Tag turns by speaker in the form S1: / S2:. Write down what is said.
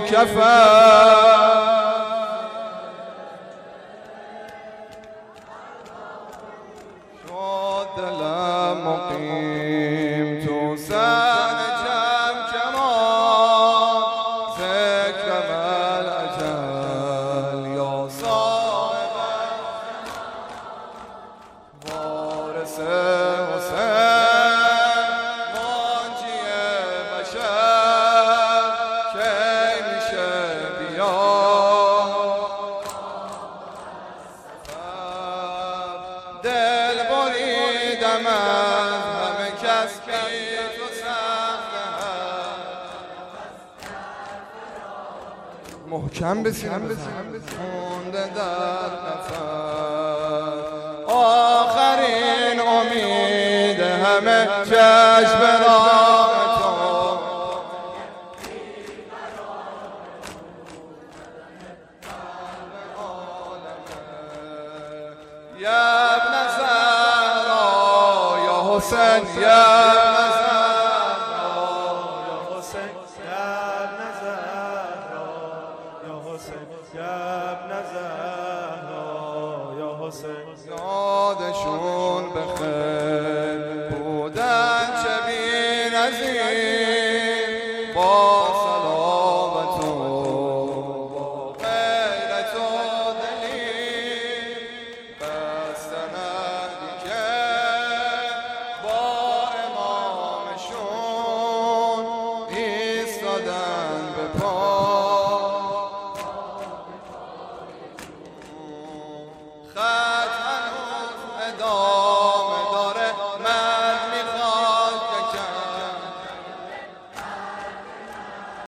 S1: کفن شد دلم مقیم تو سر جمع کمان ذکرم الاجل یا صاحب وارث دل بریدم از همه کس بی تو سخته محکم بسیم خونده در نفس آخرین امید همه چشم راه تو یا ابن زهرا یا حسین یا ابن زهرا یا حسین یا ابن زهرا یا حسین یا ابن زهرا یا حسین یادشون بخیر بودن چه بی‌نظیر با صلابت و با غیرت و دلیر بستند که با امامشون ایستادن